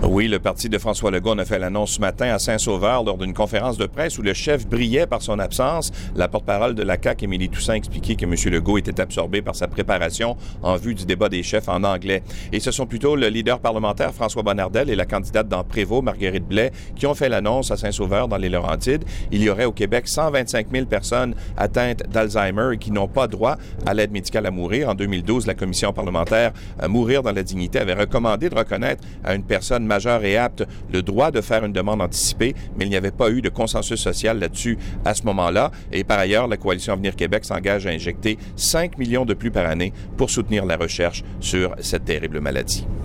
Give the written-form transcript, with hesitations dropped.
Oui, le parti de François Legault en a fait l'annonce ce matin à Saint-Sauveur lors d'une conférence de presse où le chef brillait par son absence. La porte-parole de la CAQ, Émilie Toussaint, expliquait que M. Legault était absorbé par sa préparation en vue du débat des chefs en anglais. Et ce sont plutôt le leader parlementaire François Bonnardel et la candidate dans Prévost, Marguerite Blais, qui ont fait l'annonce à Saint-Sauveur dans les Laurentides. Il y aurait au Québec 125 000 personnes atteintes d'Alzheimer et qui n'ont pas droit à l'aide médicale à mourir. En 2012, la commission parlementaire Mourir dans la dignité avait recommandé de reconnaître à une personne majeure et apte le droit de faire une demande anticipée, mais il n'y avait pas eu de consensus social là-dessus à ce moment-là. Et par ailleurs, la Coalition Avenir Québec s'engage à injecter 5 millions de plus par année pour soutenir la recherche sur cette terrible maladie.